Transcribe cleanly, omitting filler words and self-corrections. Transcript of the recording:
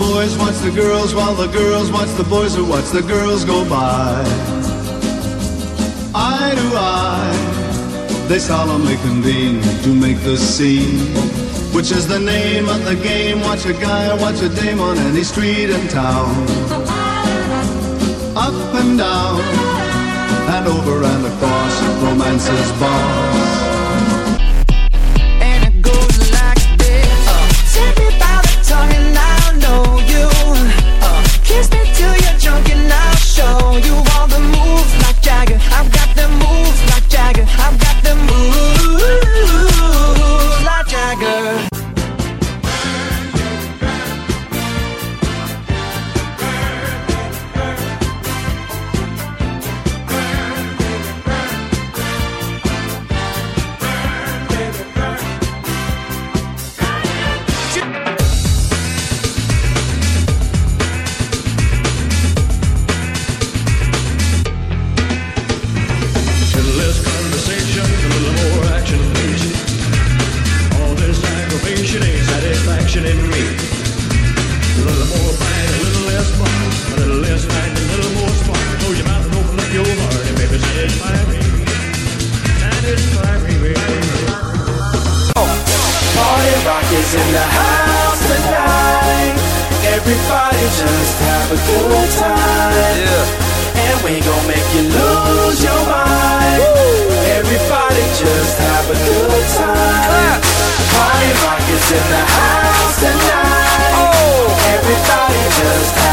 boys watch the girls, while the girls watch the boys who watch the girls go by. Eye to eye, they solemnly convene to make the scene, which is the name of the game. Watch a guy or watch a dame on any street in town. Up and down, and over and across romance's bars. And it goes like this. Take me by the tongue and I'll know you. Kiss me till you're drunk and I'll show you all the moves like Jagger. I've got the moves like Jagger. I've got the moves like Jagger. Is in the house tonight. Everybody just have a good time. Yeah. And we gon' make you lose your mind. Woo. Everybody just have a good time. Party rock is in the house tonight. Oh. Everybody just have